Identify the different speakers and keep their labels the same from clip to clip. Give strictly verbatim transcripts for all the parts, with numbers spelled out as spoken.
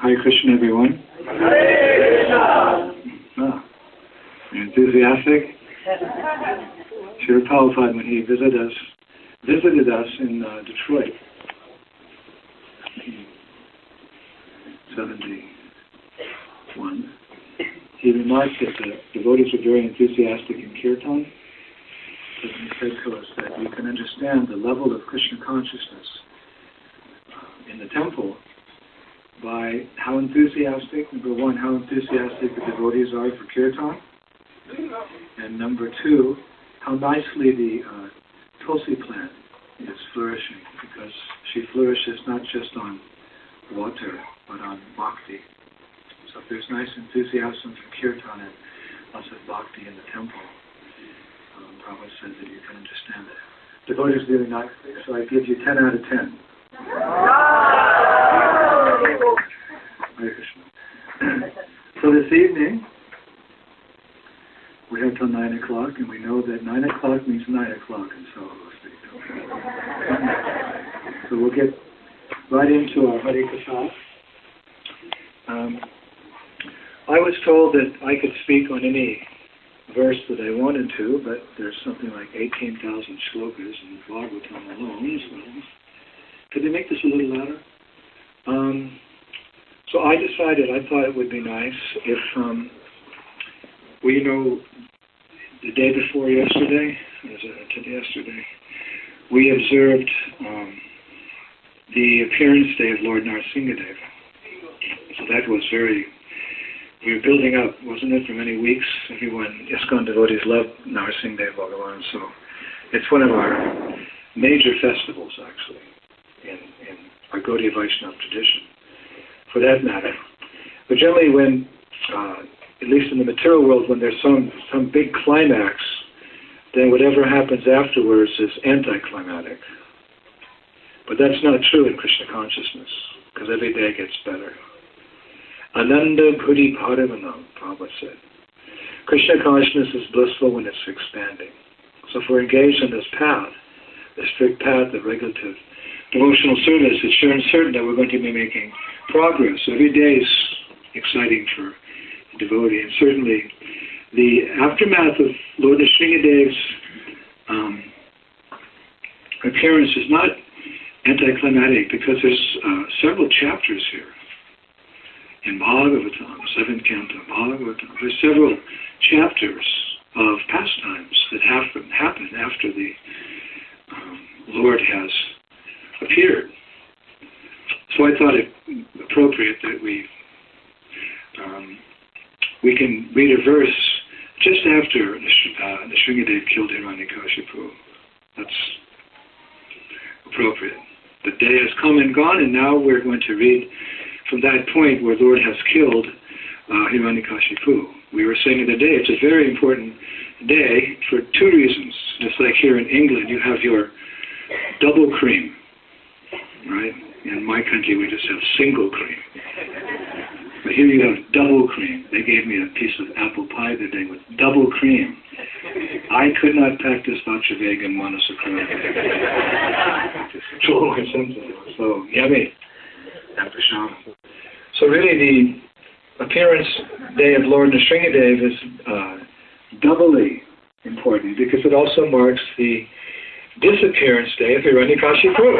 Speaker 1: Hare Krishna, everyone.
Speaker 2: Hare Krishna.
Speaker 1: Ah, you're enthusiastic? Srila Prabhupada, when he visited us, visited us in uh, Detroit, nineteen seventy-one, he remarked that the devotees were very enthusiastic in kirtan. And he said to us that you can understand the level of Krishna consciousness in the temple by how enthusiastic, number one, how enthusiastic the devotees are for kirtan, and number two, how nicely the uh, tulsi plant is flourishing, because she flourishes not just on water, but on bhakti. So if there's nice enthusiasm for kirtan and lots of bhakti in the temple, um, Prabhupada says that you can understand it. Devotees really nicely, so I give you ten out of ten. Hare Krishna. So this evening, we have till nine o'clock, and we know that nine o'clock means nine o'clock, and so so we'll get right into our Hare Krishna. Um, I was told that I could speak on any verse that I wanted to, but there's something like eighteen thousand shlokas in Bhagavatam alone, so could they make this a little louder? Um, so I decided, I thought it would be nice if, um, well, you know, the day before yesterday, was it yesterday, we observed um, the appearance day of Lord Narasimhadev. So that was very, we were building up, wasn't it, for many weeks. Everyone, ISKCON devotees love Narasimhadev Bhagavan, so it's one of our major festivals, actually, in, in our Gaudiya Vaishnava tradition, for that matter. But generally when, uh, at least in the material world, when there's some, some big climax, then whatever happens afterwards is anticlimactic. But that's not true in Krishna consciousness, because every day gets better. Ananda Buddhi Bhadavanam, Prabhupada said. Krishna consciousness is blissful when it's expanding. So if we're engaged on this path, the strict path of regulative devotional service, it's sure and certain that we're going to be making progress. Every day is exciting for a devotee, and certainly the aftermath of Lord Nrsingadev's um, appearance is not anticlimactic, because there's uh, several chapters here. In Bhagavatam, seventh canto of Bhagavatam, there's several chapters of pastimes that happen, happen after the um, Lord has appeared. So I thought it appropriate that we um, we can read a verse just after uh, Nrsingadev killed Hiranyakashipu. That's appropriate. The day has come and gone, and now we're going to read from that point where the Lord has killed uh, Hiranyakashipu. We were saying the day, it's a very important day for two reasons. Just like here in England, you have your double cream, right? In my country, we just have single cream. But here you have double cream. They gave me a piece of apple pie the other day with double cream. I could not practice Vajravega and Manasakara. So yummy after Shama. So really the appearance day of Lord Nrsingadev is uh, doubly important, because it also marks the disappearance day of Hiranyakashipu.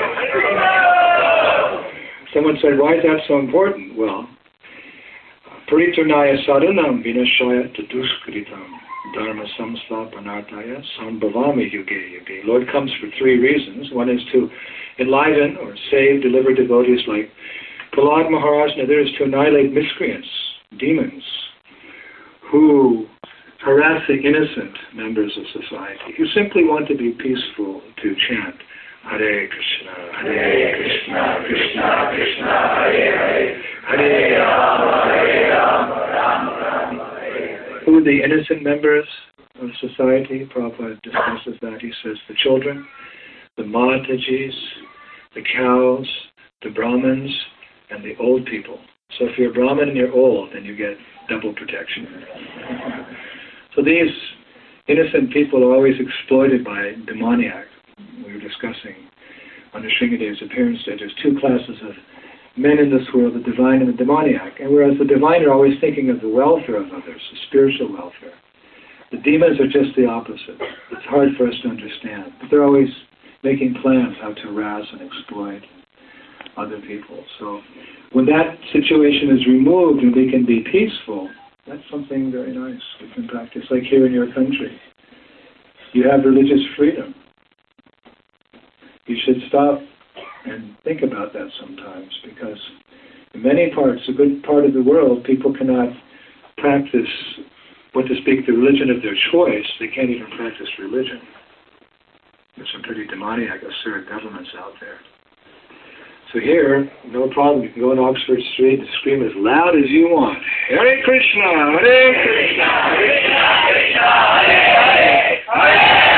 Speaker 1: Someone said, why is that so important? Well, Pariturnaya sadhanam vinashaya taduskritam dharma samsthapanartaya sambhavami yuge yuge. Lord comes for three reasons. One is to enliven or save, deliver devotees like Prahlad Maharaj, and the other is to annihilate miscreants, demons, who harass the innocent members of society, who simply want to be peaceful, to chant Hare Krishna, Hare Krishna, Krishna Krishna, Hare Hare, Hare Rama, Hare Rama, Rama Rama, Hare Hare. Who are the innocent members of society? Prabhupada discusses that. He says the children, the Matajis, the cows, the Brahmins, and the old people. So if you're a Brahmin and you're old, then you get double protection. So these innocent people are always exploited by demoniacs. We were discussing on Nrsingadev's appearance that there's two classes of men in this world, the divine and the demoniac. And whereas the divine are always thinking of the welfare of others, the spiritual welfare, the demons are just the opposite. It's hard for us to understand. But they're always making plans how to harass and exploit other people. So when that situation is removed and we can be peaceful, that's something very nice we can practice. Like here in your country, you have religious freedom. You should stop and think about that sometimes, because in many parts, a good part of the world, people cannot practice, what to speak, the religion of their choice. They can't even practice religion. There's some pretty demoniac, absurd governments out there. So here, no problem. You can go on Oxford Street and scream as loud as you want. Hare Krishna, Hare Krishna, Krishna Krishna, Hare Hare, Hare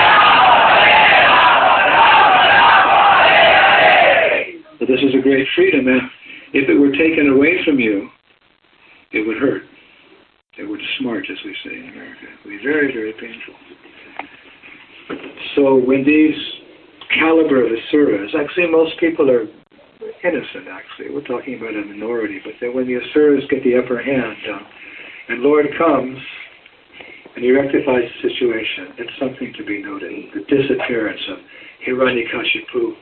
Speaker 1: Hare. But this is a great freedom, and if it were taken away from you, it would hurt. It would smart, as we say in America. It would be very, very painful. So when these caliber of asuras, actually most people are innocent, actually. We're talking about a minority, but then when the asuras get the upper hand, uh, and Lord comes and he rectifies the situation, it's something to be noted. The disappearance of Hiranyakashipu.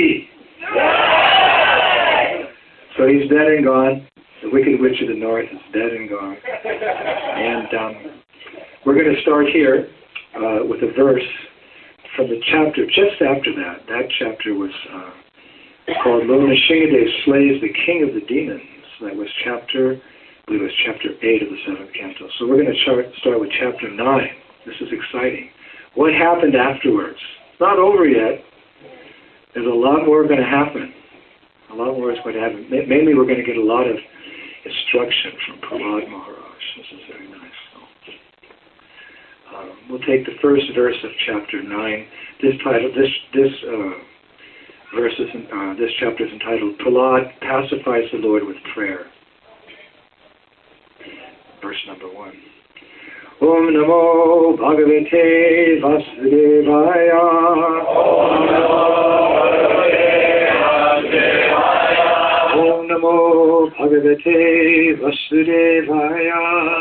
Speaker 1: So he's dead and gone. The wicked witch of the north is dead and gone. And um, we're going to start here uh, with a verse from the chapter just after that. That chapter was uh, called Lord Nrsimhadev Slays the King of the Demons. That was chapter, I believe it was chapter eight of the seventh canto. So we're going to start, start with chapter nine. This is exciting. What happened afterwards? It's not over yet. There's a lot more going to happen. A lot more is going to happen. Mainly we're going to get a lot of instruction from Prahlad Maharaj. This is very nice. So, um, we'll take the first verse of chapter nine. This title, this this uh, verse is, uh, this chapter is entitled "Prahlad Pacifies the Lord with Prayer." Verse number one. Om Namo Bhagavate Vasudevaya. Om Namo Om Namo Bhagavate Vasudevaya.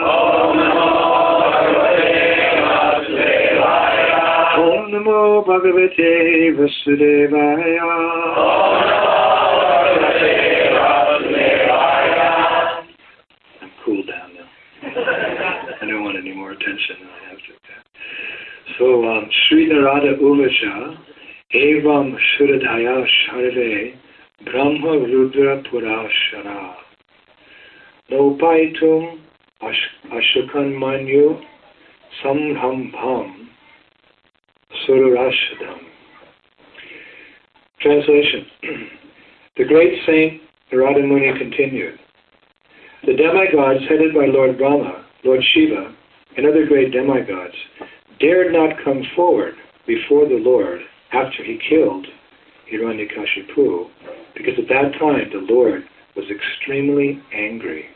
Speaker 1: Om Namo Bhagavate Vasudevaya. I'm cooled down now. I don't want any more attention than I have to. So, um, Sri Narada Uvacha, Evam Shuradhaya Sharve, Brahma Rudra Purashara Lopaitum Ashukan Manyu Samhambham Sururashadam. Translation. The great saint Narada Muni continued. The demigods headed by Lord Brahma, Lord Shiva, and other great demigods dared not come forward before the Lord after he killed Hiranyakashipu, because at that time the Lord was extremely angry.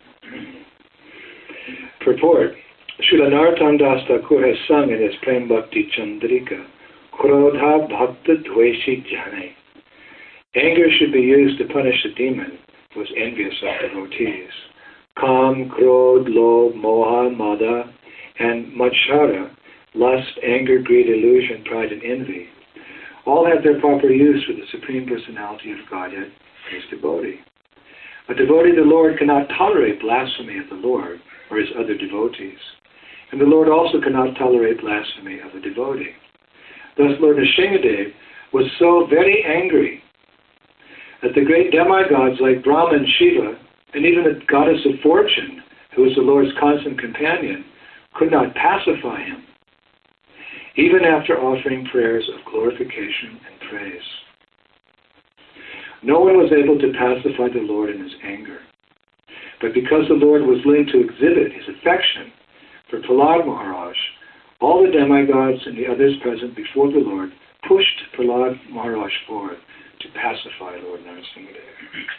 Speaker 1: Purport. Srila Narottam Das Thakur has sung in his Prem Bhakti Chandrika, Krodha Bhakta Dveshi Jane. Anger should be used to punish a demon who is envious of devotees. Kam, Krodh, Lobh, Moha, Mada, and Matshara, lust, anger, greed, illusion, pride, and envy, all have their proper use for the Supreme Personality of Godhead, his devotee. A devotee of the Lord cannot tolerate blasphemy of the Lord or his other devotees. And the Lord also cannot tolerate blasphemy of a devotee. Thus Lord Nrsimhadev was so very angry that the great demigods like Brahma and Shiva, and even the goddess of fortune, who was the Lord's constant companion, could not pacify him, even after offering prayers of glorification and praise. No one was able to pacify the Lord in his anger. But because the Lord was willing to exhibit his affection for Prahlad Maharaj, all the demigods and the others present before the Lord pushed Prahlad Maharaj forward to pacify Lord Nrsimhadev.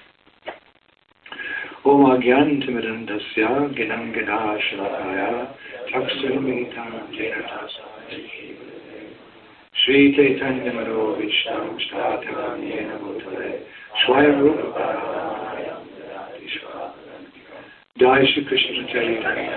Speaker 1: Om Agyan Timidam Dasya Ginam Gida Shalakaya Taksuramitam Jena Shri Chaitanya Maro Vishtam Shtatam Yena Bhutale Swayam Rupa Jai Shri Krishna Chaitanya.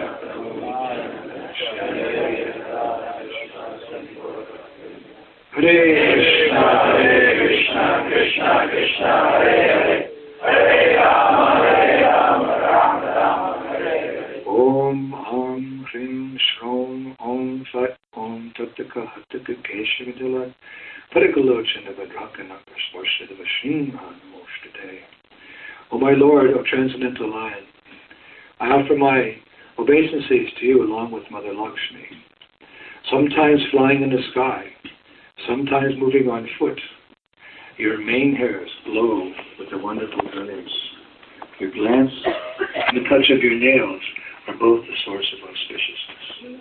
Speaker 1: Hare Krishna, Hare Krishna, Krishna Krishna, Hare Hare, Hare Rama, Hare Rama, Rama Rama, Hare Hare. Om Om Hrim Shrom Om Sat Om Tattaka Hattaka Keshavadila Parikalochana Vadrakanaka Svarshadava Shrimhan Moshtate. O my Lord, O Transcendental Lion, I offer my obeisances to you along with Mother Lakshmi, sometimes flying in the sky, sometimes moving on foot. Your mane hairs glow with a wonderful brilliance. Your glance and the touch of your nails are both the source of auspiciousness.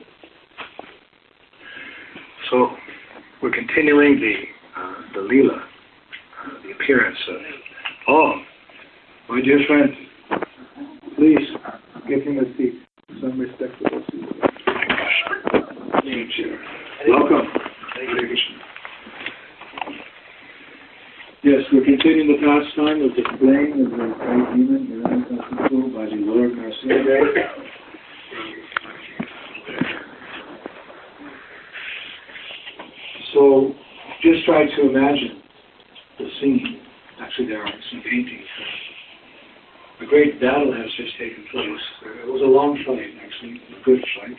Speaker 1: So, we're continuing the uh, the Leela, uh, the appearance of, oh, my dear friend, please give him a seat, some respectable seat. Welcome. Yes, we're continuing the pastime of the slaying of the great demon Hiranyakashipu by the Lord Narasimhadev. So, just try to imagine the scene. Actually, there are some paintings. A great battle has just taken place. It was a long fight, actually, a good fight.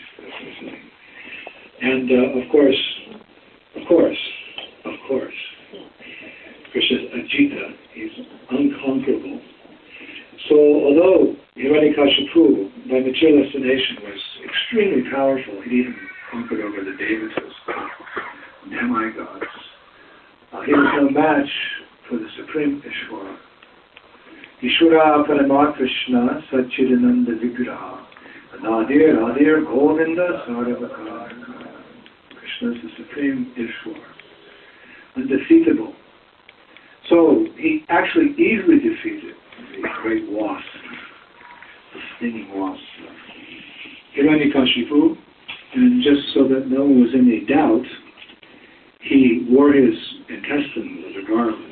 Speaker 1: And uh, of course, of course, of course, Krishna's Ajita, he's unconquerable. So although Hiranyakashipu, by material estimation, was extremely powerful, he even conquered over the Devatas, demigods, uh, he was no match for the Supreme Ishvara. Ishvara Parama Krishna Satchidananda Vigraha Nadir Nadir Govinda Saravakara. Krishna is the Supreme Ishvara, undefeatable. So he actually easily defeated the great wasp, the stinging wasp, Hiranyakashipu, and just so that no one was in any doubt, he wore his intestines as a garland.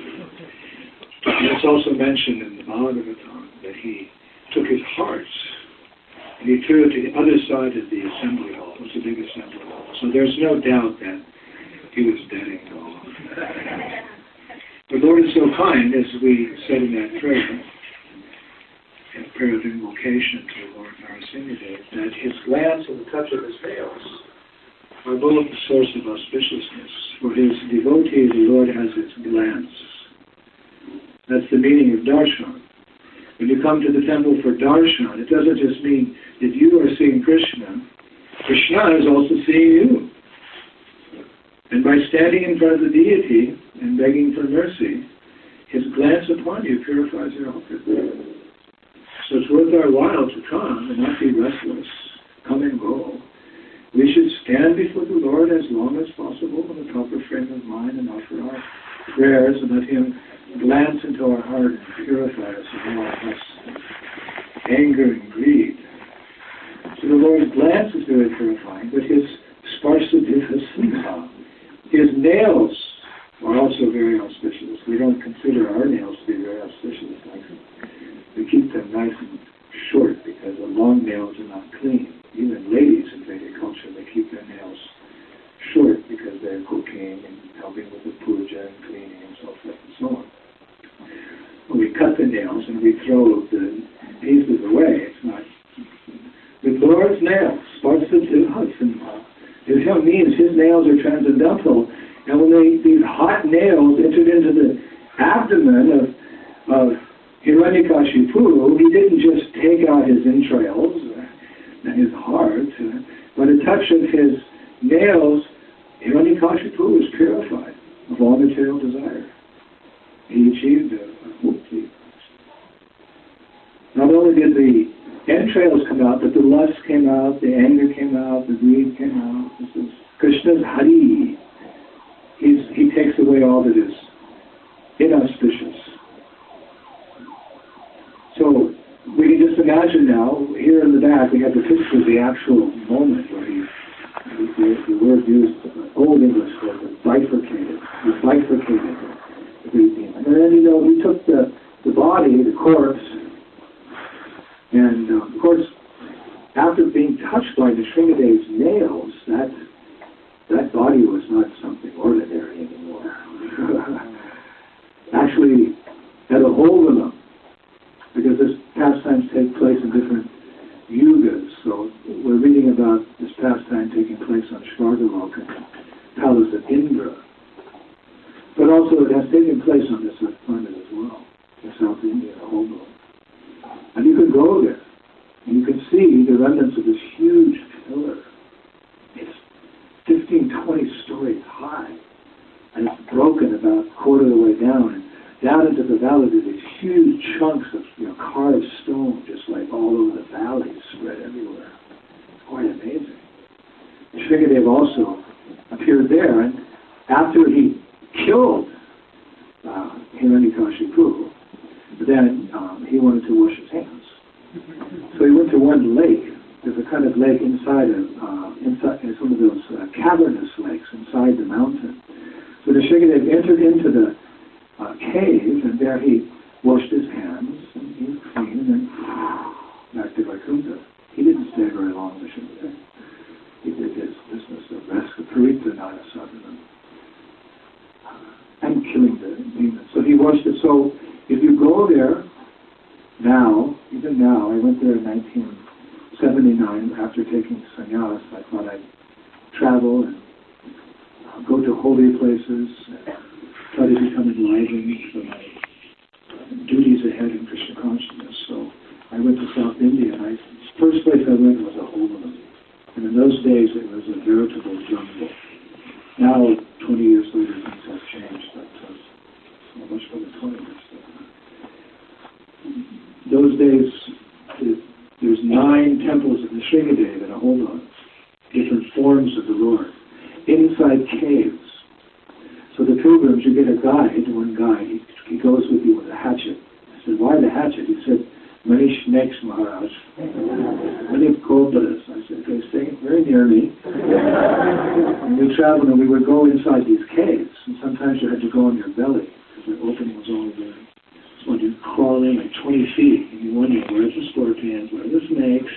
Speaker 1: And it's also mentioned in the Bhagavatam that he took his hearts and he threw it to the other side of the assembly hall. It was a big assembly hall. So there's no doubt that he was dead and gone. The Lord is so kind, as we said in that prayer, in prayer of invocation to the Lord Narasimhadev, that his glance and the touch of his nails are both the source of auspiciousness. For his devotee, the Lord has his glance. That's the meaning of darshan. When you come to the temple for darshan, it doesn't just mean that you are seeing Krishna. Krishna is also seeing you. And by standing in front of the deity and begging for mercy, his glance upon you purifies your altar. So it's worth our while to come and not be restless, come and go. We should stand before the Lord as long as possible in the proper frame of mind and offer our prayers and let him glance into our heart and purify us of all us anger and greed. So the Lord's glance is very purifying, but his sparsaditha simha, his nails are also very auspicious. We don't consider our nails to be very auspicious. We keep them nice and short because the long nails are not clean. Even ladies in Vedic culture, they keep their nails short because they're cooking and helping with the puja and cleaning and so forth and so on. When we cut the nails and we throw the pieces away, it's not. The Lord's nails, it means his nails are transcendental, and when they, these hot nails entered into the abdomen of, of Hiranyakashipu, he didn't just take out his entrails and his heart. By the touch of his nails, Hiranyakashipu was purified of all material desire. He achieved a mukti. Not only did the entrails come out, but the lust came out, the anger came out, the greed came out. This is Krishna's Hari. He's, he takes away all that is inauspicious. So we can just imagine now, here in the back, we have the picture of the actual moment where he, the, the word used, Old English was bifurcated. He bifurcated the greed demon. And then, you know, he took the, the body, the corpse,
Speaker 3: And uh, of course, after being touched by the Shringadeva's nails, that that body was not something ordinary anymore. Actually, had a hold on them, because this pastimes take place in different yugas. So we're reading about this pastime taking place on Svargaloka, palace of Indra. But also it has taken place on this planet as well, in South India, Hobo. And you could go there, and you could see the remnants of this huge pillar. It's fifteen, twenty stories high, and it's broken about a quarter of the way down. And down into the valley, there's these huge chunks of you know, carved stone, just like all over the valley, spread everywhere. It's quite amazing. And Shringadeva also appeared there, and after he killed uh, Hiranyakashipu, then um, he wanted to wash his hands. So he went to one lake. There's a kind of lake inside of uh, inside. It's one of those uh, cavernous lakes inside the mountain. So the Shringadeva entered into the uh, cave, and there he washed his hands, and he was clean, and then back to Vaikuntha. He didn't stay very long, the Shringadeva. He did his business of rescue, Parita Naya Sadhana, and killing the demons. So he washed it. So if you go there now, even now, I went there in nineteen seventy-nine after taking sannyas. I thought I'd travel and uh, go to holy places, and try to become enlightened for my uh, duties ahead in Krishna consciousness. So I went to South India, and I, the first place I went was a Holinam. And in those days, it was a veritable jungle. Now, twenty years later, things have changed, but uh, so much for the twenty years. Those days, there's nine temples of the Shringadeva in a Holinam, different forms of the Lord, inside caves. So the pilgrims, you get a guide, one guide, he, he goes with you with a hatchet. I said, why the hatchet? He said, many snakes, Maharaj. Many cobras. I said, okay, stay very near me. And we traveled, and we would go inside these caves, and sometimes you had to go on your belly, because the opening was only there. So you'd crawl in like twenty feet, and you wonder, where's the scorpions, where are the snakes?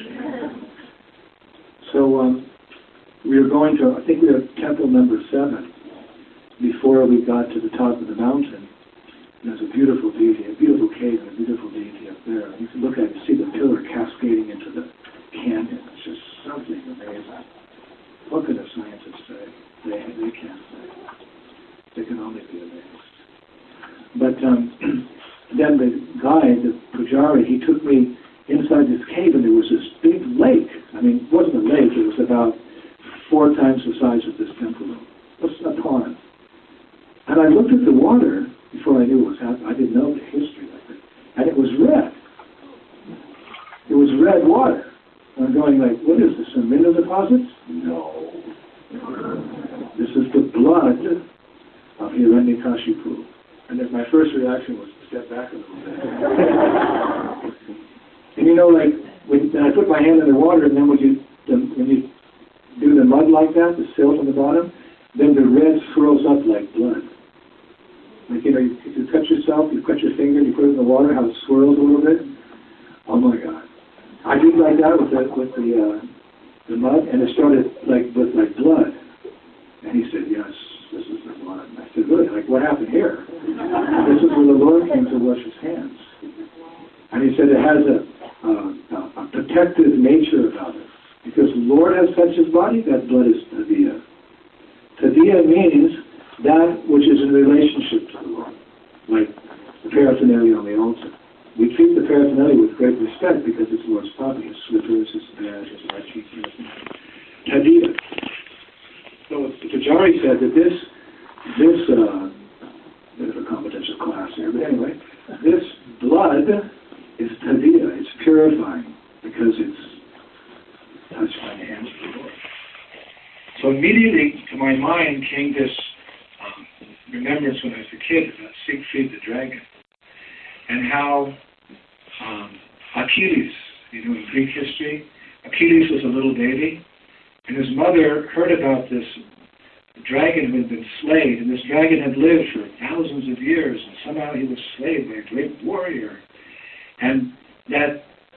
Speaker 3: So um, we were going to, I think we were at temple number seven, before we got to the top of the mountain. There's a beautiful deity, a beautiful cave, and a beautiful deity up there. You can look at it and see the pillar cascading into the canyon. It's just something amazing. What can the scientists say? They, they can't say. They can only be amazed. But um, then the guy, the Pujari, he took me inside this cave, and there was this big lake. I mean, it wasn't a lake. It was about four times the size of this temple room. It was a pond. And I looked at the water before I knew what was happening. I didn't know the history of it. And it was red. It was red water. And I'm going like, what is this, some mineral deposits? No. This is the blood of Hiranyakashipu. And then my first reaction was to step back a little bit. And you know, like, when I put my hand in the water, and then when you, the, when you do the mud like that, the silt on the bottom, then the red swirls up like blood. Like, you know, you, if you cut yourself, you cut your finger, you put it in the water, how it swirls a little bit. Oh my God! I did like that with the with the uh, the mud, and it started like with like blood. And he said, "Yes, this is the blood." And I said, "Really? Like, what happened here?" This is where the Lord came to wash his hands. And he said it has a, uh, a protective nature about it, because the Lord has touched his body. That blood is tadiya. Tadiya means that which is in relationship to the Lord, like the paraphernalia on the altar. We treat the paraphernalia with great respect because it's the Lord's property, his slippers, his badge, his right cheek, tadiya. So the Pujari said that this, this, uh, bit of a confidential class here, but anyway, this blood is tadiya, it's purifying, because it's touched by the hands of the Lord. So immediately to my mind came this um, remembrance when I was a kid about Siegfried the dragon, and how um, Achilles, you know, in Greek history, Achilles was a little baby, and his mother heard about this dragon who had been slayed, and this dragon had lived for thousands of years, and somehow he was slayed by a great warrior, and that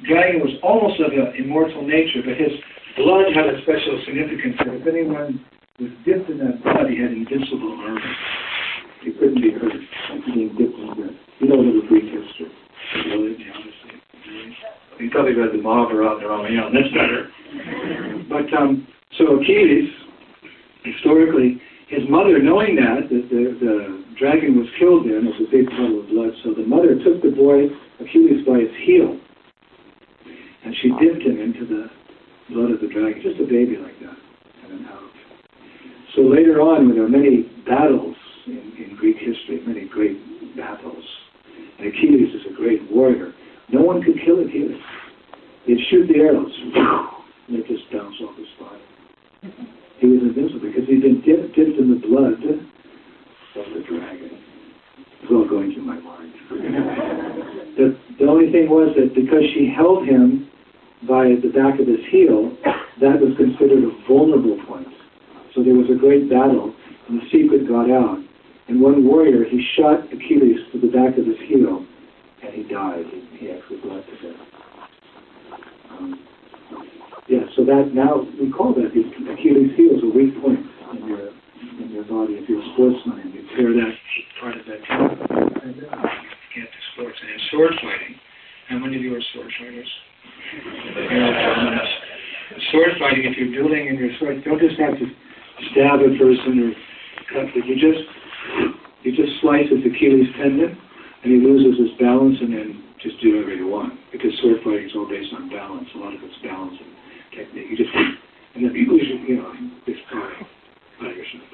Speaker 1: dragon was almost of an immortal nature, but his blood had a special significance. That if anyone was dipped in that blood, he had invincible armor. He couldn't be hurt. Being dipped in blood. You know the Greek history. Really, honestly. You probably read the Mahabharata and Ramayana. That's better. But um, so Achilles, historically, his mother, knowing that, that the, the dragon was killed there, and it was a big puddle of blood, so the mother took the boy, Achilles, by his heel, and she dipped him into the blood of the dragon, just a baby like that, and then out. So later on, there are many battles in, in Greek history, many great battles, and Achilles is a great warrior. No one could kill Achilles. They'd shoot the arrows, and they'd just bounce off his body. He was invincible because he'd been dipped, dipped in the blood of the dragon. It's all going through my mind. the, the only thing was that because she held him by the back of his heel, that was considered a vulnerable point. So there was a great battle, and the secret got out. And one warrior, he shot Achilles to the back of his heel, and he died. He, he actually bled to death. Um, Yeah, so that now we call that the Achilles heel is a weak point in your in your body. If you're a sportsman and you tear that part of that heel, you can't do sports. And in sword fighting, how many of you are sword fighters? You know, sword fighting, if you're dueling in your sword, you don't just have to stab a person or cut it. You just you just slice his Achilles tendon, and he loses his balance, and then just do whatever you want. Because sword fighting is all based on balance. A lot of it's balance and technique. You just, and then you lose, you know, this part by yourself.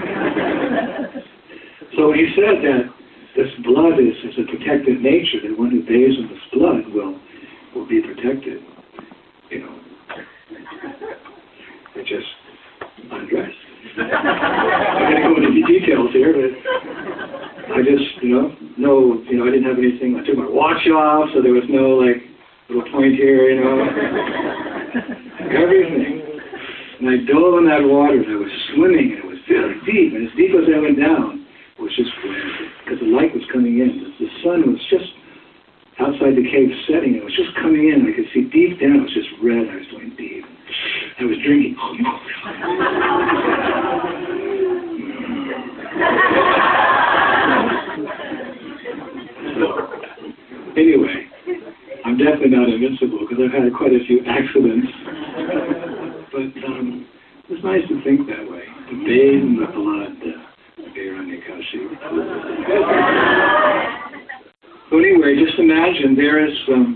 Speaker 1: So he said that this blood is, is a protective nature, that one who bathes in this blood will will be protected. You know, they just undressed. I'm going to go into details here, but I just, you know, no, you know, I didn't have anything. I took my watch off, so there was no like little point here, you know. Everything. And I dove in that water, and I was swimming, and it was very deep, and as deep as I went down, it was just glare, because the light was coming in. The, the sun was just outside the cave setting, it was just coming in, I could see deep down, it was just red, I was going deep. I was drinking. So, anyway, I'm definitely not invincible because I've had quite a few accidents. But um, it's nice to think that way. To bathe in the blood. So anyway, just imagine there is, um,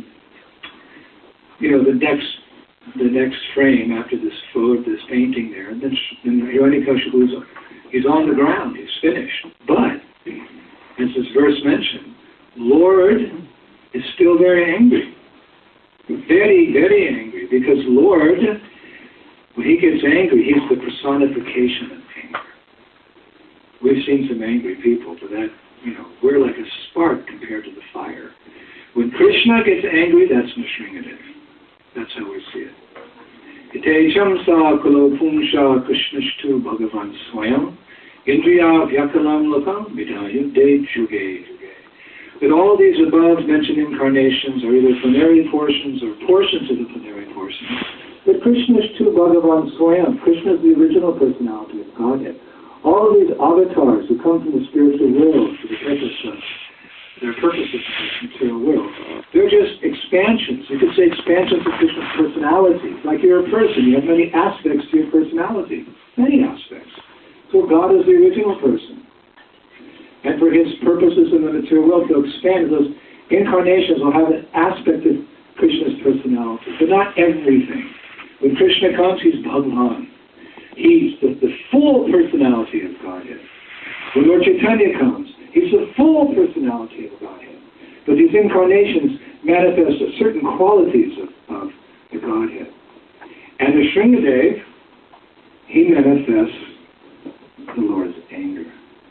Speaker 1: you know, the next, the next frame after this photo, this painting there, and then Hiranyakashipu, he's on the ground, he's finished. But, as this verse mentioned, Lord is still very angry. Very, very angry, because Lord, when he gets angry, he's the personification of anger. We've seen some angry people, but that, you know, we're like a spark compared to the fire. When Krishna gets angry, that's Nrsimhadev. That's how we see it. Itecham sa kulo pumsha krishnashtu bhagavan swayam indriya vyakalam lakam vidaya de juge juge. But all these above mentioned incarnations are either plenary portions or portions of the plenary portions. But Krishna is tu Bhagavan Swayam. Krishna is the original personality of Godhead. All of these avatars who come from the spiritual world for the purpose of their purposes of the material world, they're just expansions. You could say expansions of Krishna's personality. Like you're a person, you have many aspects to your personality. Many aspects. So God is the original person. And for his purposes in the material world, he'll expand. Those incarnations will have an aspect of Krishna's personality, but not everything. When Krishna comes, he's Bhagavan. He's the, the full personality of Godhead. When Lord Chaitanya comes, he's the full personality of Godhead. But these incarnations manifest certain qualities of, of the Godhead. And the Nrsimhadev, he manifests the Lord's anger.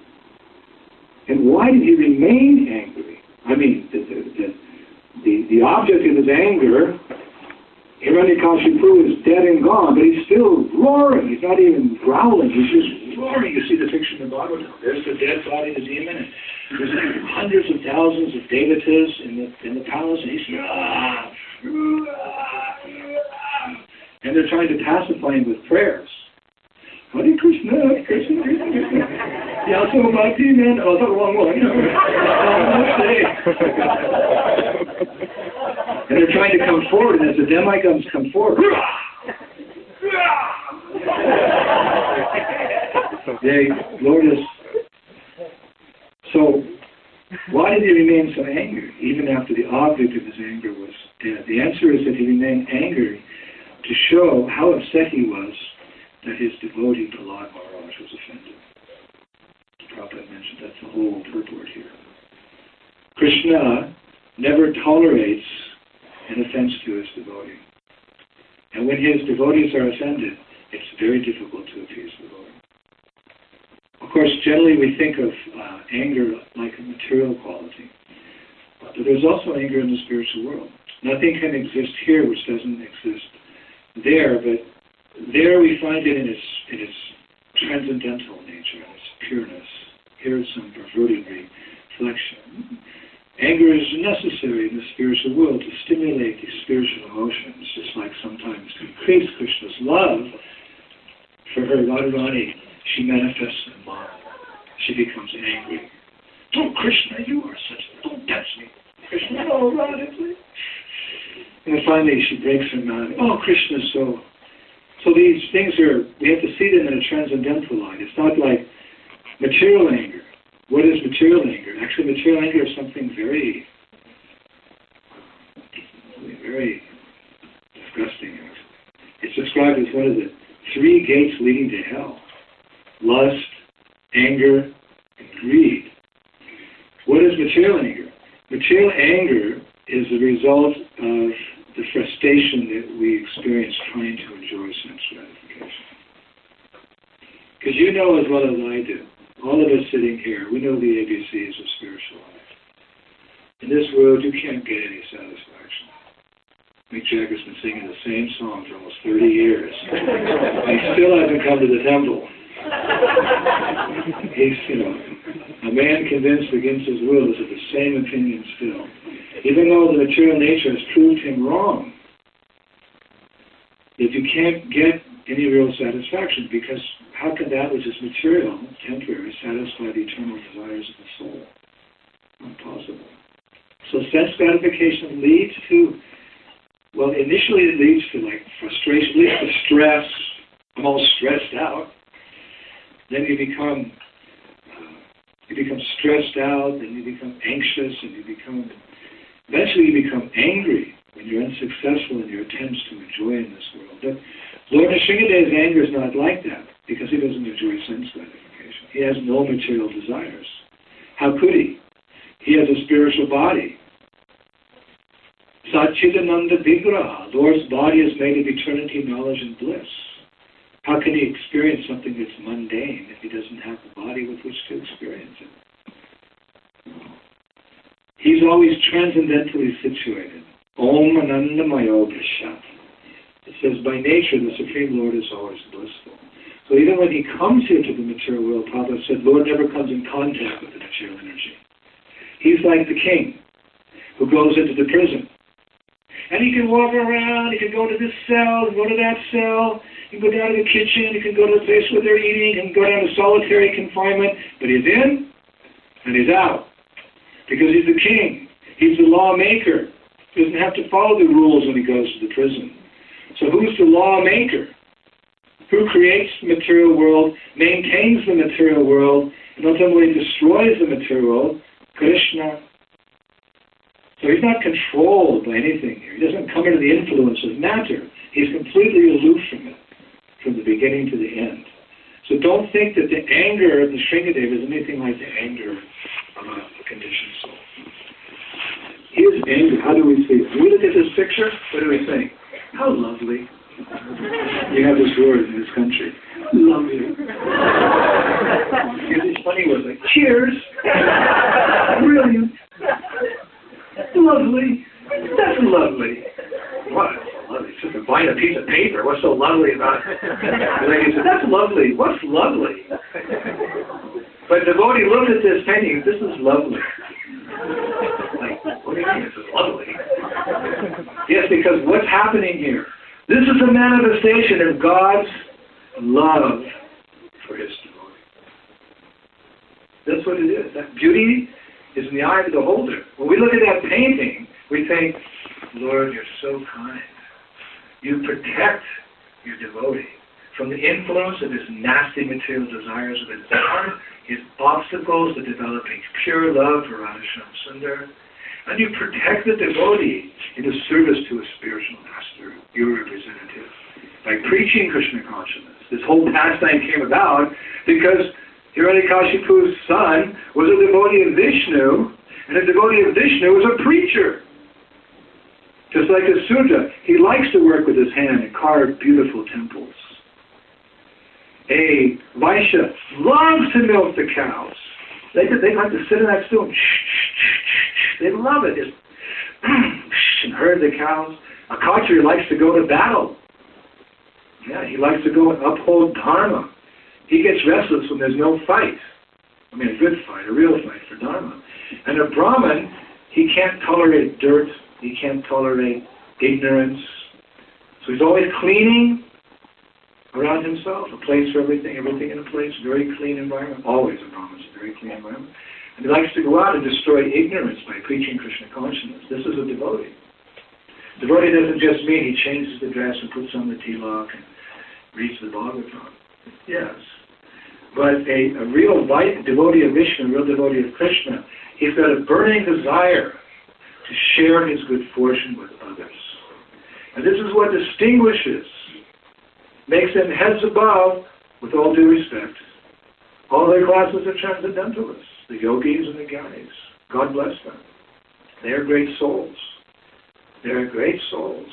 Speaker 1: And why did he remain angry? I mean, the, the, the, the, the object of his anger, Hiranyakashipu, is dead and gone, but he's still roaring. He's not even growling. He's just roaring. You see the picture in the Bhagavatam. There's the dead body of the demon, and there's hundreds of thousands of devatas in the in the palace, and he's ah,
Speaker 3: and they're trying to pacify him with prayers. Hare Krishna, Krishna, Krishna, Krishna. Yaso Bhakti, man. Oh, that's the wrong one. And they're trying to come forward, and as the demigods come forward, they, Lord is. So, why did he remain so angry, even after the object of his anger was dead? The answer is that he remained angry to show how upset he was that his devotee Prahlad Maharaj was offended. Prabhupada mentioned that's the whole purport here. Krishna never tolerates an offense to his devotee. And when his devotees are offended, it's very difficult to appease the Lord. Of course, generally we think of uh, anger like a material quality. But there's also anger in the spiritual world. Nothing can exist here which doesn't exist there, but there we find it in its, in its transcendental nature, in its pureness. Here is some perverted reflection. Anger is necessary in the spiritual world to stimulate these spiritual emotions, just like sometimes to increase Krishna's love for her Radharani. She manifests in love. She becomes angry. Oh, Krishna, you are such a... Don't touch me. Krishna, no, Radha, please. And then finally she breaks her mind. Oh, Krishna, so... So these things are... We have to see them in a transcendental light. It's not like material anger. What is material anger? Actually, material anger is something very... very disgusting. It's described as one of the three gates leading to hell. Lust, anger, and greed. What is material anger? Material anger is the result of the frustration that we experience trying to enjoy sense gratification. Because you know as well as I do, all of us sitting here, we know the A B Cs of spiritual life. In this world, you can't get any satisfaction. Mick Jagger's been singing the same song for almost thirty years. And he still hasn't come to the temple. He's, you know, a man convinced against his will is of the same opinion still. Even though the material nature has proved him wrong, if you can't get any real satisfaction, because how can that which is material, temporary, satisfy the eternal desires of the soul? Not possible. So sense gratification leads to, well, initially it leads to like frustration, leads to stress. I'm all stressed out. Then you become, uh, you become stressed out, then you become anxious, and you become, eventually you become angry when you're unsuccessful in your attempts to enjoy in this world. But Lord Nrsingadeva's anger is not like that, because he doesn't enjoy sense gratification. He has no material desires. How could he? He has a spiritual body. Satchidananda Vigraha, Lord's body is made of eternity, knowledge, and bliss. How can he experience something that's mundane if he doesn't have the body with which to experience it? He's always transcendentally situated. Om Anandamayo Brishat. It says, by nature, the Supreme Lord is always blissful. So even when he comes here to the material world, Prabhupada said, Lord never comes in contact with the material energy. He's like the king who goes into the prison. And he can walk around, he can go to this cell, go to that cell, he can go down to the kitchen, he can go to the place where they're eating, he can go down to solitary confinement, but he's in and he's out. Because he's the king. He's the lawmaker. He doesn't have to follow the rules when he goes to the prison. So who's the lawmaker? Who creates the material world, maintains the material world, and ultimately destroys the material world? Krishna. So he's not controlled by anything here. He doesn't come under the influence of matter. He's completely aloof from it, from the beginning to the end. So don't think that the anger of the Nrsingadeva is anything like the anger of a conditioned soul. His anger, how do we see it? When we look at this picture, what do we think? How lovely. You have this word in this country. Lovely. Here's this funny word like, cheers. Brilliant. Lovely. That's lovely. What? Lovely. It's just a bite a piece of paper. What's so lovely about it? The lady said, that's lovely. What's lovely? But the devotee looked at this painting. This is lovely. Like, what do you mean this is lovely? Yes, because what's happening here?
Speaker 1: This is a manifestation of God's love for His devotee. That's what it is. That beauty is in the eye of the beholder. When we look at that painting, we think, Lord, you're so kind. You protect your devotee from the influence of his nasty material desires of his heart, his obstacles to developing pure love for Radhasham Sundar. And you protect the devotee in his service to a spiritual master, your representative, by preaching Krishna consciousness. This whole pastime came about because Hiranyakashipu's son was a devotee of Vishnu, and a devotee of Vishnu was a preacher. Just like the Sudra, he likes to work with his hand and carve beautiful temples. A Vaishya loves to milk the cows. They, they like to sit in that stool and they love it. Just and herd the cows. A Khatri likes to go to battle. Yeah, he likes to go and uphold Dharma. He gets restless when there's no fight. I mean, a good fight, a real fight for Dharma. And a Brahmin, he can't tolerate dirt. He can't tolerate ignorance. So he's always cleaning around himself, a place for everything, everything in a place, very clean environment. Always a Brahmin, a very clean environment. And he likes to go out and destroy ignorance by preaching Krishna consciousness. This is a devotee. Devotee doesn't just mean he changes the dress and puts on the tilak and reads the Bhagavatam. Yes. But a, a real white devotee of Vishnu, a real devotee of Krishna, he's got a burning desire to share his good fortune with others. And this is what distinguishes, makes them heads above, with all due respect, all their classes of transcendentalists, the yogis and the gyanis. God bless them. They are great souls. They are great souls.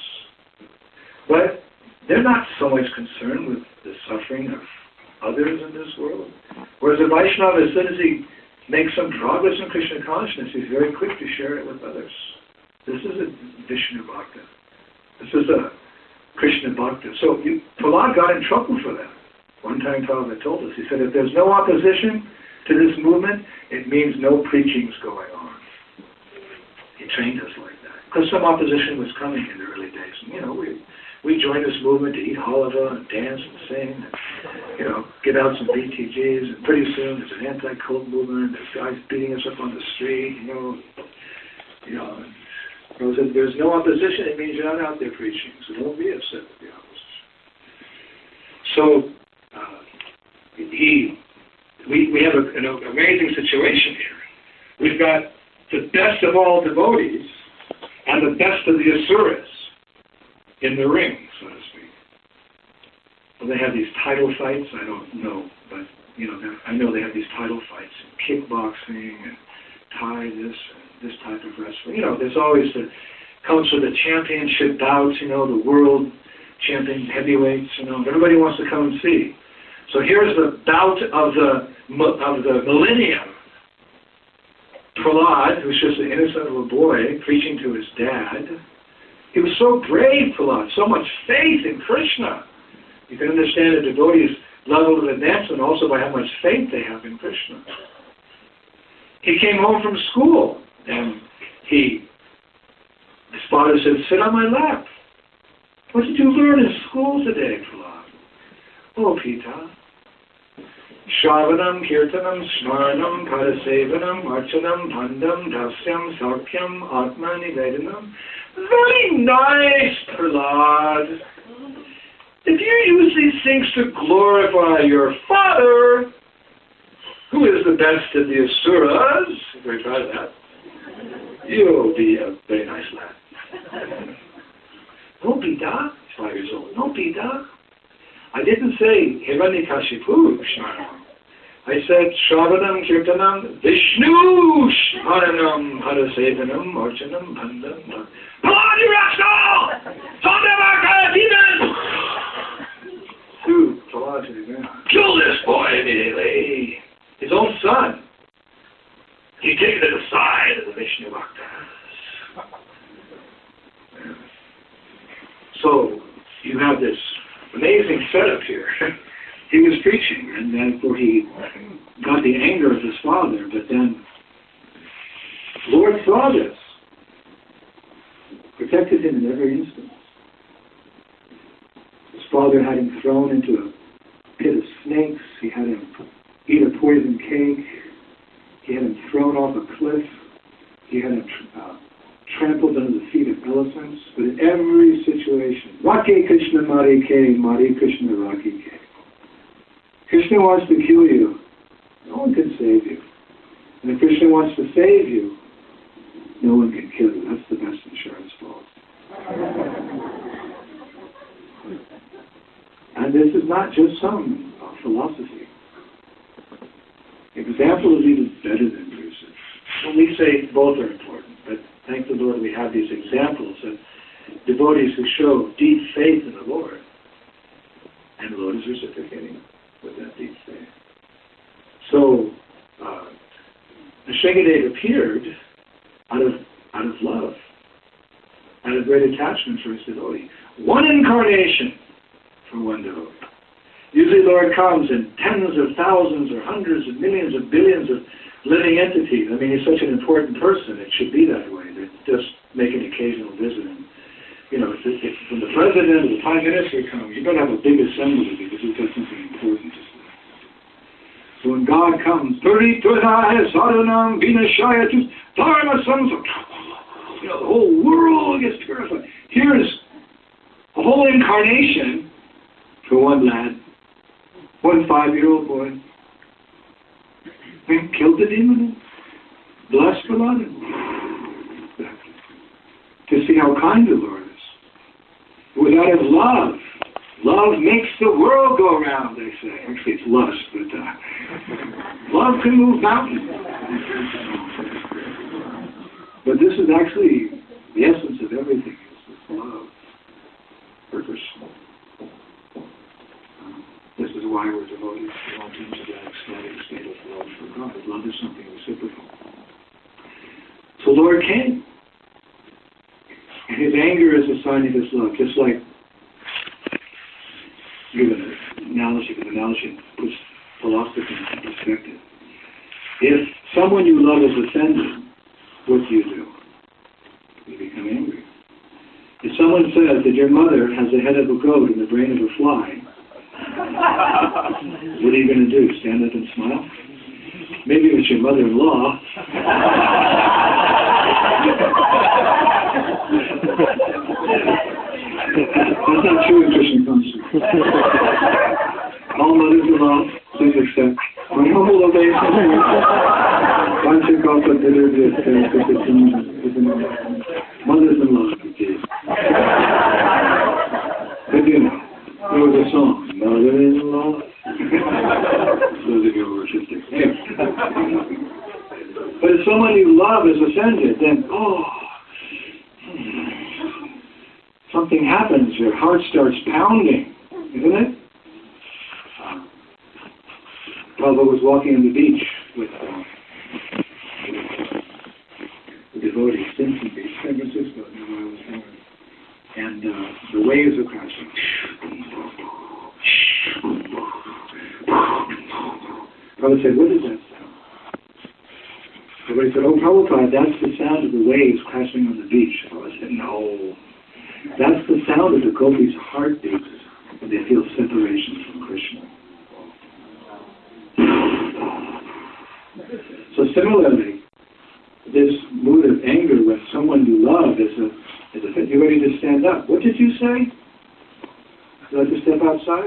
Speaker 1: But they're not so much concerned with the suffering of others in this world. Whereas a Vaishnava, as soon as he makes some progress in Krishna consciousness, he's very quick to share it with others. This is a Vishnu Bhakta. This is a Krishna Bhakta. So you, Prahlad got in trouble for that. One time Prabhupada told us, he said, if there's no opposition to this movement, it means no preaching's going on. He trained us like that. Because some opposition was coming in the early days. And, you know, we we joined this movement to eat halava and dance and sing and, you know, get out some B T Gs. And pretty soon there's an anti-cult movement. There's guys beating us up on the street, you know. You know, and Prabhupada said, there's no opposition, it means you're not out there preaching. So don't be upset with the opposition. So, uh, he, we, we have a, an amazing situation here. We've got the best of all devotees and the best of the asuras in the ring, so to speak. Well, they have these title fights. I don't know, but you know, I know they have these title fights, kickboxing and Thai this and this type of wrestling. You know, there's always the comes with the championship bouts. You know, the world champion heavyweights. You know, everybody wants to come and see. So here's the bout of the of the millennium. Prahlad, who's just an innocent little boy, preaching to his dad. He was so brave, Prahlad, so much faith in Krishna. You can understand a devotee's level of advancement also by how much faith they have in Krishna. He came home from school, and he, his father said, sit on my lap. What did you learn in school today, Prahlad? Oh, Pita. Shravanam, Kirtanam, Smaranam, Parasevanam, Archanam, Bandam, Dasyam, Sarkyam, Atma, Nivedanam. Very nice, Prahlad. If you use these things to glorify your father, who is the best of the asuras, very proud of that, you'll be a very nice lad. No, Pita, he's five years old. No, Pita. I didn't say Hiranyakashipu Shmaranam. I said Shravanam Kirtanam Vishnu Shmaranam Parasevanam Archanam Bandam. Prahlad, you rascal! Sondavaka demon! Dude, Prahlad to the ground. Kill this boy immediately! His own son. He's taken to the side of the Vishnu Bhaktas. So, you have this amazing setup here. He was preaching, and therefore he got the anger of his father, but then Lord saw this, protected him in every instance.
Speaker 3: mother had him thrown into a pit of snakes. He had him eat a poison cake. He had him thrown off a cliff. He had him uh, trampled under the feet of elephants. But in every situation, Rake Krishna Mare Ke, Mare Krishna Rake Ke. Krishna wants to kill you. No one can save you. And if Krishna wants to save you, no one can kill you. That's the best insurance policy. And this is not just some uh, philosophy. Example is even better than music. When we say both are important, but thank the Lord we have these examples of devotees who show deep faith in the Lord. And the Lord is reciprocating with that deep faith. So, uh, Nrsimhadev appeared out of, out of love, out of great attachment for his devotee. One incarnation for one devotee. Usually the Lord comes in tens of thousands or hundreds of millions of billions of living entities. I mean, he's such an important person. It should be that way. That just make an occasional visit. And, you know, if, if when the president or the prime minister come, you better have a big assembly because he's got something important to say. So when God comes, you know, the whole world gets purified. Here's a whole incarnation for one lad. One five-year-old boy. And killed the demon. Blessed the Lord. To see how kind the Lord is. Without his love. Love makes the world go round, they say. Actually, it's lust, but uh, love can move mountains. But this is actually the essence of everything. Is this love for Krishna. This is why we're devoted to want into that ecstatic state of love for God. Love is something reciprocal. So Lord came. And his anger is a sign of his love. Just like, give an analogy, an analogy puts philosophy into perspective. If someone you love is offended, what do you do? You become angry. If someone says that your mother has the head of a goat and the brain of a fly, what are you going to do? Stand up and smile? Maybe it's your mother-in-law. That's not true in Christian conscience. All mothers-in-law, please accept. My humble obeisance. Mothers-in-law. But you know, there was a song, Mother-in-law. Those of you who were fifty. But if someone you love is offended, then, oh, something happens. Your heart starts pounding, isn't it? Uh, Prabhupada was walking on the beach with uh, a devotee, Stinson Beach, San Francisco, near where I was born. And uh, the waves are crashing. Prabhupada said, what is that sound? Everybody said, oh, Prabhupada, that's the sound of the waves crashing on the beach. Prabhupada said, no. That's the sound of the gopis' heartbeats when they feel separation from Krishna. So similarly, this mood of anger when someone you love is a is a you're ready to stand up. What did you say? Would you like to step outside?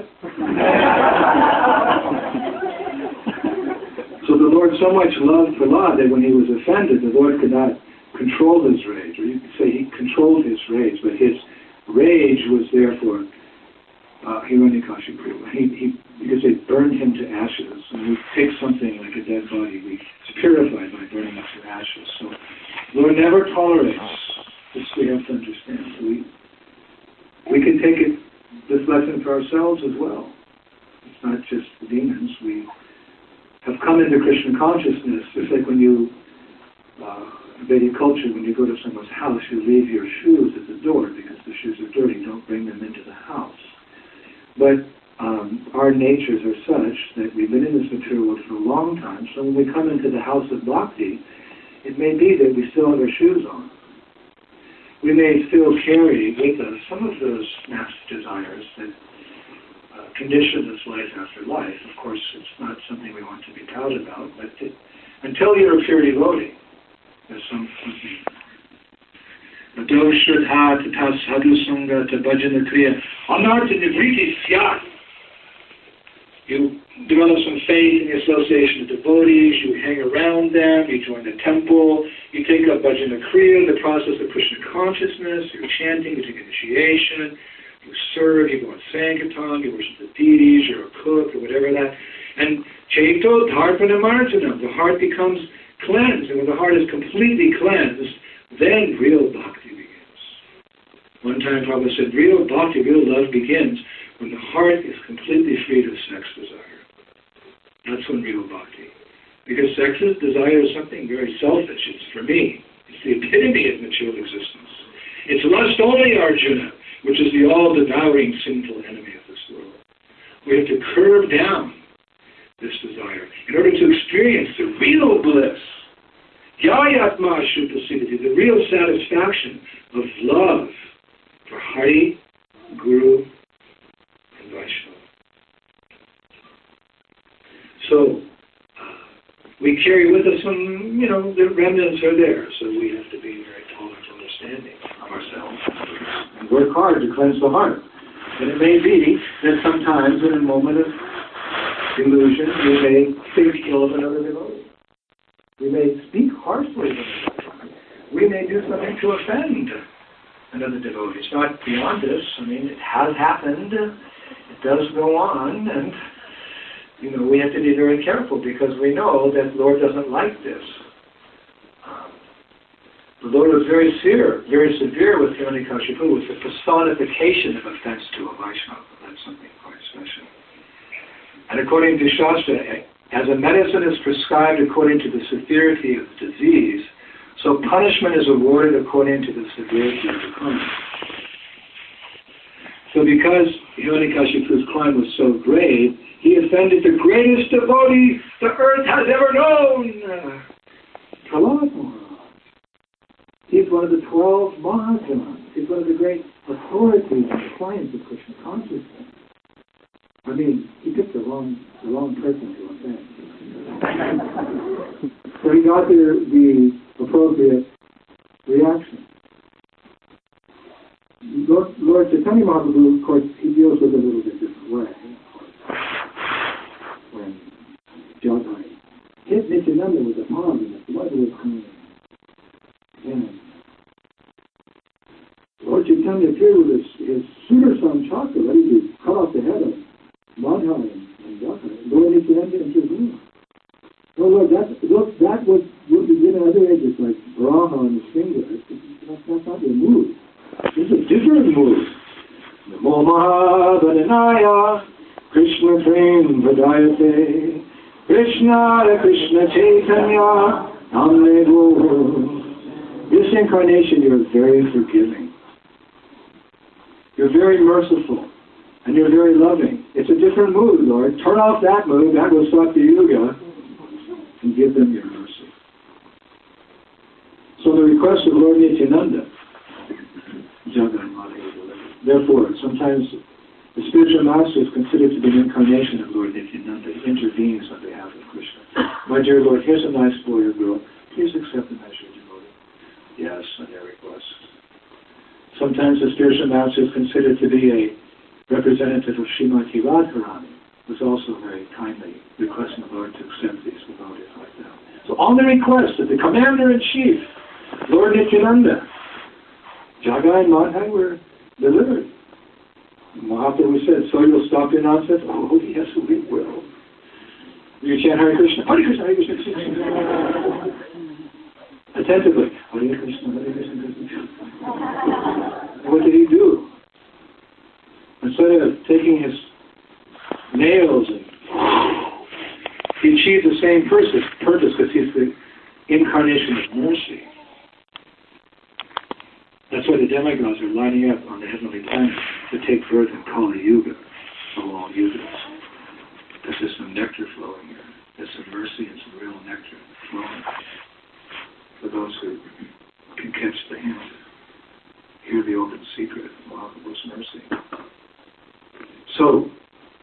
Speaker 3: So the Lord so much loved Prahlad that when he was offended, the Lord could not control his rage. Or you could say he controlled his rage, but his rage was therefore uh, Hiranyakashipu. He, he, because it burned him to ashes. And we take something like a dead body, we, it's purified by burning it to ashes. So the Lord never tolerates. This we have to understand. So we, we can take it, this lesson for ourselves as well. It's not just the demons. We have come into Krishna consciousness, just like when you, uh, in Vedic culture, when you go to someone's house, you leave your shoes at the door because the shoes are dirty. Don't bring them into the house. But um, our natures are such that we've been in this material world for a long time, so when we come into the house of bhakti, it may be that we still have our shoes on. We may still carry with us some of those master desires that
Speaker 1: uh, condition that's life after life. Of course, it's not something we want to be proud about, but it, until you're a pure devotee, there's some something. Ado Shraddha Tata Sadhu Sangha Bhajana Kriya Anartha Nivriti Syat. You develop some faith in the association of devotees, you hang around them, you join the temple, you take up Bhajana Kriya, the process of Krishna consciousness, you're chanting, you take initiation, you serve, you go on Sankirtan, you worship the deities, you're a cook, or whatever that. And Chaito Dharpana Marjana, the heart becomes cleansed, and when the heart is completely cleansed, then real bhakti begins. One time Prabhupada said, real bhakti, real love begins when the heart is completely freed of sex desire. That's when real bhakti. Because sex desire is something very selfish. It's for me. It's the epitome of material existence. It's lust only, Arjuna, which is the all-devouring sinful enemy of this world. We have to curb down this desire in order to experience the real bliss, Yayatma Shuddha-siddhati, the real satisfaction of love for Hari, Guru, and Vaishnava. So, uh, we carry with us some, you know, the remnants are there, so we have to be very tolerant and understanding of ourselves. And work hard to cleanse the heart. And it may be that sometimes in a moment of delusion, we may think ill of another devotee. We may speak harshly of another devotee. We may do something to offend another devotee. It's not beyond us. I mean, it has happened. It does go on. And, you know, we have to be very careful because we know that the Lord doesn't like this. Um, the Lord was very severe, very severe with Hiranyakashipu, with the personification of offense to a Vaishnava. That's something quite special. And according to Shastra, as a medicine is prescribed according to the severity of the disease, so punishment is awarded according to the severity of the crime. So because Hiranyakashipu's crime was so grave, he offended the greatest devotee the earth has ever known, Prahlad Maharaj. He's one of the twelve Mahajans. He's one of the great authorities in the science of Krishna consciousness. I mean, he picked the wrong, the wrong person to offend. So he got the, the appropriate reaction. Lord, Lord Chaitanya Mahaprabhu, of course, he deals with it a little bit different way. When Jagai hit Nityananda with a palm and the blood was coming. And Lord Chaitanya appeared with his, his Sudarshan chakra ready to cut off the head of Madhava and Jagai. Lord Nityananda intervened. No, Lord, that's, look, that was what you did in other ages, like Braha and the Sringa. That's, that's not your move. This is a different move. Namo Mahabhadanaya Krishna Prem Vadayate Krishna Krishna Chaitanya Namne Guru. This incarnation, you're very forgiving. You're very merciful. And you're very loving. It's a different mood, Lord. Turn off that mood. That was Sakti Yuga. And give them your mercy. So the request of Lord Nityananda, Jagai Madhava delivered. Therefore, sometimes the spiritual master is considered to be an incarnation of Lord Nityananda. He intervenes on behalf of Krishna. My dear Lord, here's a nice boy or girl. Please accept the measure of devotee. Yes, on their request. Sometimes the spiritual master is considered to be a representative of Srimati Radharani, who's also very kindly requesting the Lord to accept these devotees like that. So on the request of the Commander-in-Chief, Lord Nityananda, Jagai and Madhai were delivered. Mahaprabhu said, so you'll stop your nonsense? Oh, yes, we will. You chant Hare Krishna, Hare Krishna, Hare Krishna, Krishna. Attentively, Hare Krishna, Hare Krishna, Krishna. And what did he do? Instead of taking his nails and he achieved the same purpose because he's the incarnation of mercy. That's why the demigods are lining up on the heavenly planet to take birth in Kali Yuga of all yugas. There's just some nectar flowing here. There's some mercy and some real nectar flowing for those who can catch the hint, hear the open secret of Mahaprabhu's mercy. So,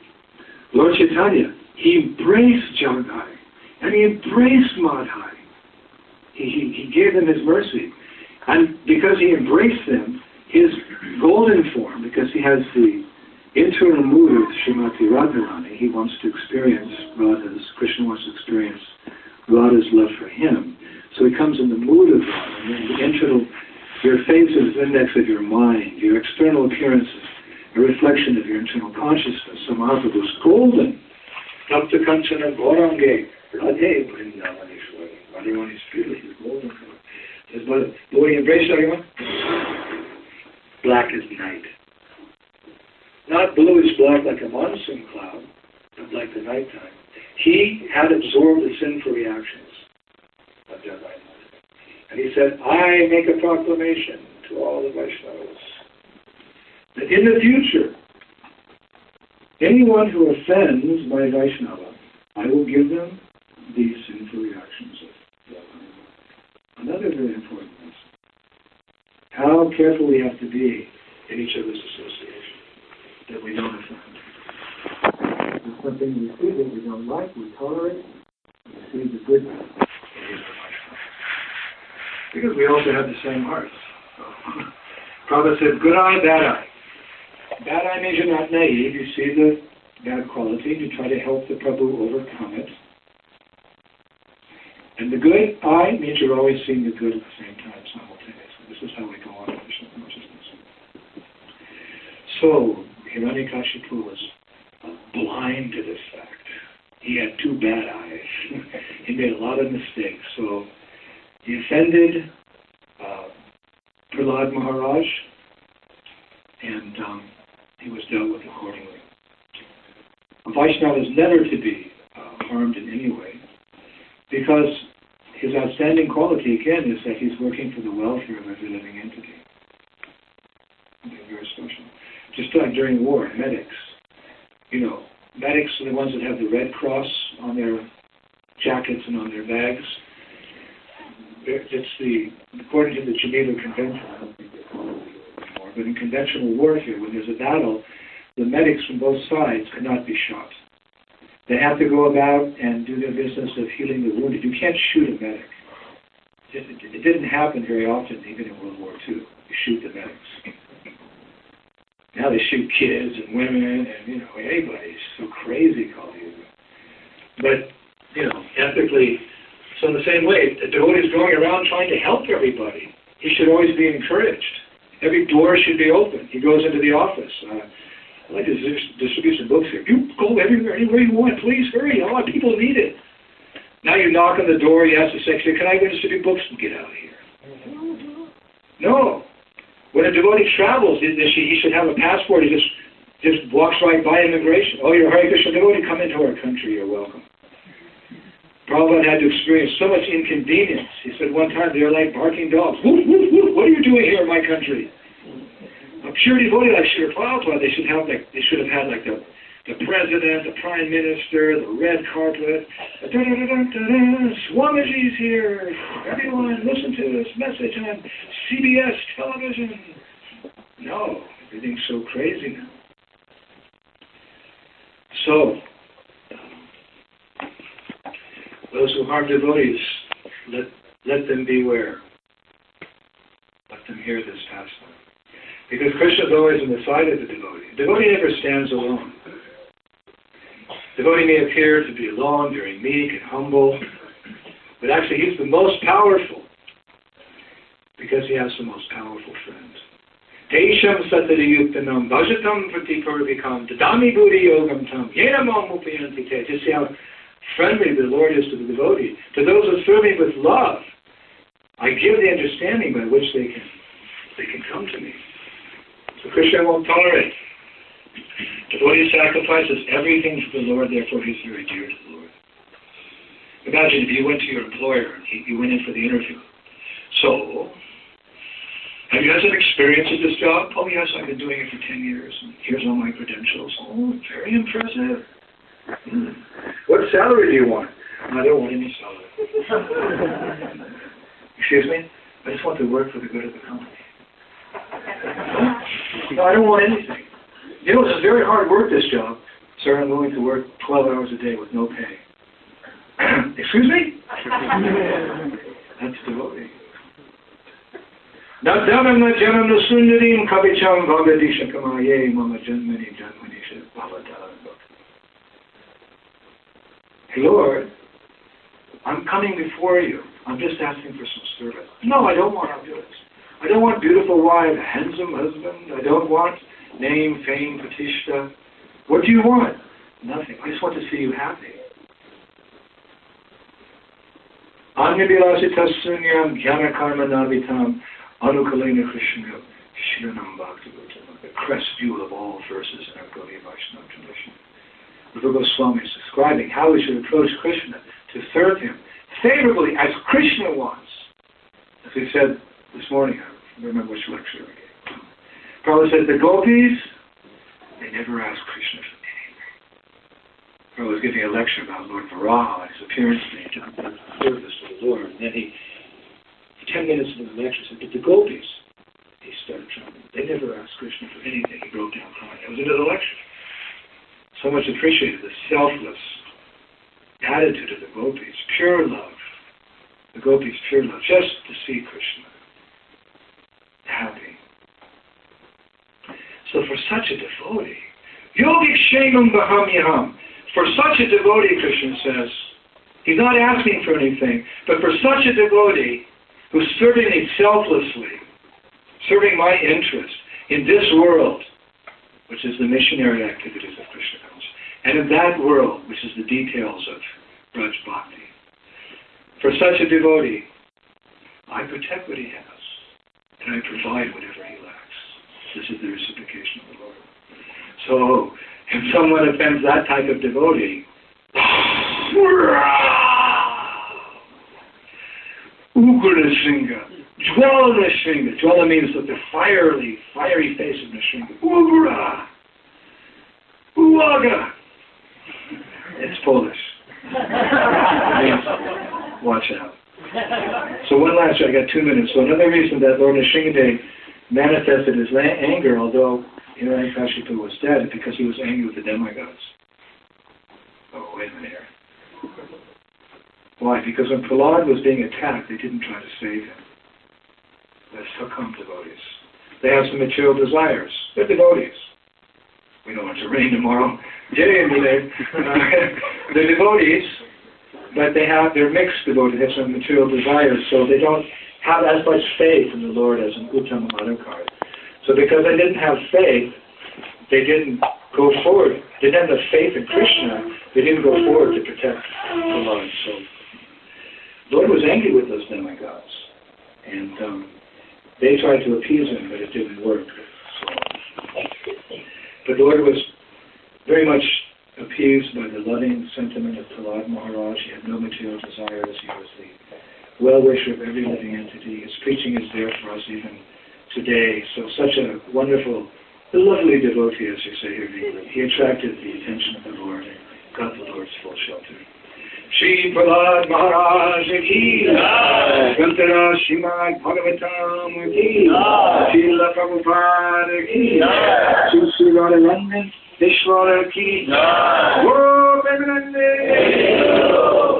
Speaker 3: Lord Chaitanya, he embraced Jagai, and he embraced Madhai. He, he, he gave them his mercy. And because he embraced them, his golden form, because he has the internal mood of Srimati Radharani, he wants to experience Radha's, Krishna wants to experience Radha's love for him. So he comes in the mood of Radha, and the internal, your face is the index of your mind, your external appearance is a reflection of your internal consciousness. So Mahaprabhu's golden. Tapta Kanchana Gaurange, Radhe Vrindavaneshwari. Radharani's beauty is golden. Says, but will he embrace everyone? Black as night. Not blue as black like a monsoon cloud, but like the nighttime. He had absorbed the sinful reactions of Jagai. And he said, I make a proclamation to all the Vaishnavas that in the future, anyone who offends my Vaishnava, I will give them these sinful reactions of Jagai. Another very important lesson. How careful we have to be in each other's association, that we don't offend. If something we see that we don't like, we tolerate, we see the good. Because we also have the same hearts. So, Prabhupada said, good eye, bad eye. Bad eye means you're not naive. You see the bad quality, you try to help the Prabhu overcome it. And the good eye means you're always seeing the good at the same time, simultaneously. This is how we go on in Krishna consciousness. So, Hiranyakashipu was blind to this fact. He had two bad eyes. He made a lot of mistakes. So, he offended uh, Prahlad Maharaj, and um, he was dealt with accordingly. A Vaishnava is never to be uh, harmed in any way, because his outstanding quality, again, is that he's working for the welfare of every living entity. Very special. Just like during war, medics. You know, medics are the ones that have the Red Cross on their jackets and on their bags. It's the, according to the Geneva Convention, I don't think they call it anymore, but in conventional warfare, when there's a battle, the medics from both sides cannot be shot. They have to go about and do their business of healing the wounded. You can't shoot a medic. It, it, it didn't happen very often, even in World War Two. You shoot the medics. Now they shoot kids and women and, you know, anybody's so crazy called you. But, you know, ethically, so in the same way, the devotee is going around trying to help everybody. He should always be encouraged. Every door should be open. He goes into the office. Uh, I like to distribute some books here. You go everywhere, anywhere you want. Please hurry. A lot of people need it. Now you knock on the door, you ask the secretary, can I go distribute books? And get out of here. No. When a devotee travels, he should have a passport. He just, just walks right by immigration. Oh, you're a Hare Krishna devotee? Come into our country. You're welcome. Prabhupada had to experience so much inconvenience. He said one time they were like barking dogs. Woof, woof, woof. What are you doing here in my country? A pure devotee like Srila Prabhupada, they should have like they should have had like the the president, the prime minister, the red carpet. Da, da, da, da, da, da. Swamiji's here. Everyone, listen to this message on C B S television. No, everything's so crazy now. So, those who harm devotees, let let them beware. Let them hear this pastime. Because Krishna is always on the side of the devotee. The devotee never stands alone. The devotee may appear to be alone, very meek and humble, but actually he's the most powerful because he has the most powerful friend. Tesham satariyuktanam bhajatam pratipurvikam dadami buddhi yogam tam yenamam upayanti te. To see how friendly the Lord is to the devotee. To those who serve me with love, I give the understanding by which they can they can come to me. So Krishna won't tolerate. Devotee sacrifices everything for the Lord, therefore he's very dear to the Lord. Imagine if you went to your employer and he, you went in for the interview. So, have you had some experience at this job? Oh yes, I've been doing it for ten years. And here's all my credentials. Oh, very impressive. Hmm. What salary do you want? I don't want any salary. Excuse me? I just want to work for the good of the company. No, I don't want anything. You know, it's very hard work, this job.
Speaker 1: Sir, I'm willing to work twelve hours a day with no pay. Excuse me? That's devotee. Nadanam na janam na sundarim kavicham bhagadisha kamaye mama janmani janmanisha bhavata. Hey Lord, I'm coming before you. I'm just asking for some service. No, I don't want to do it. I don't want beautiful wife, handsome husband. I don't want name, fame, pratishtha. What do you want? Nothing. I just want to see you happy. Anya vilasita sunyam jnana karma navitam anukalena krishna shiranam bhakti-bhutama. The crest jewel of all verses in our Gaudiya Vaishnava tradition. Rupa Goswami is describing how we should approach Krishna to serve him favorably as Krishna wants. As we said this morning, I don't remember which lecture we gave. Prabhupada said the gopis, they never ask Krishna for anything. Prabhupada was giving a lecture about Lord Varaha and his appearance in service to the Lord. And then he, for ten minutes into the lecture, said, but the gopis, he started trembling. They never asked Krishna for anything. He broke down crying. That was into the lecture. So much appreciated the selfless attitude of the gopis, pure love. The gopis, pure love, just to see Krishna happy. So for such a devotee, yogik shemam baham yaham, for such a devotee, Krishna says, he's not asking for anything, but for such a devotee who's serving me selflessly, serving my interest in this world, which is the missionary activities of Krishna consciousness, and in that world, which is the details of Braj Bhakti. For such a devotee, I protect what he has, and I provide whatever he lacks. This is the reciprocation of the Lord. So, if someone offends that type of devotee, Ugra Nrsinga, Jwala Nrsinga. Jwala means that the fiery, fiery face of Nrsinga. Ugra! Uwaga! It's Polish. It means, watch out. So one last, I got two minutes. So another reason that Lord Nrsingadev manifested his anger, although Hiranyakashipu was dead, because he was angry with the demigods. Oh, wait a minute here. Why? Because when Prahlad was being attacked, they didn't try to save him. That's Sakam devotees. They have some material desires. They're devotees. We don't want to rain tomorrow. Jay and Milay. They're devotees, but they have, they're mixed devotees. They have some material desires, so they don't have as much faith in the Lord as an Uttama Madhukar. So because they didn't have faith, they didn't go forward. They didn't have the faith in Krishna, they didn't go forward to protect the Lord. So the Lord was angry with those demigods. And um, they tried to appease him, but it didn't work. So, but the Lord was very much appeased by the loving sentiment of Prahlad Maharaj. He had no material desires. He was the well-wisher of every living entity. His preaching is there for us even today. So such a wonderful, lovely devotee, as you say here in England. He attracted the attention of the Lord and got the Lord's full shelter. Shri Prahlad Maharaj ki jai, Grantara Srimad Bhagavatam ki jai, Srila Prabhupada ki jai, Sri Radhananda Ishvara ki jai, Om Premanande.